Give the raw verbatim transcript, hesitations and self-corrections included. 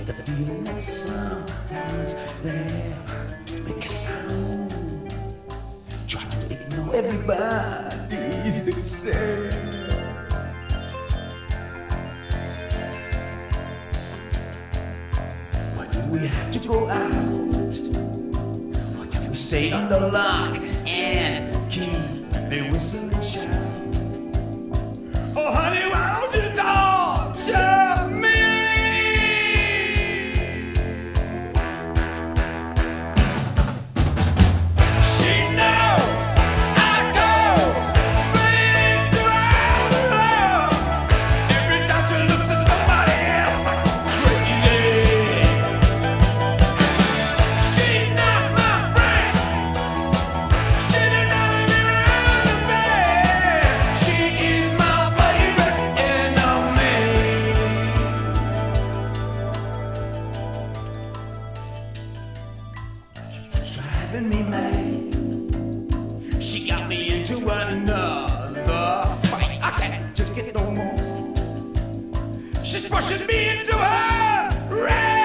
the feeling that someone's there make a sound, try to ignore everybody's stare. Why do we have to go out? Why can't we stay under lock and keep the whistle and shout? Oh honey, why don't you talk to me? She knows I go straight to her love. Every time she looks at somebody else like crazy. She's not my friend. She did not even around the bed. She is my favorite enemy. She's driving me mad. She got me into another fight. I can't take it no more. She's pushing me into her rage.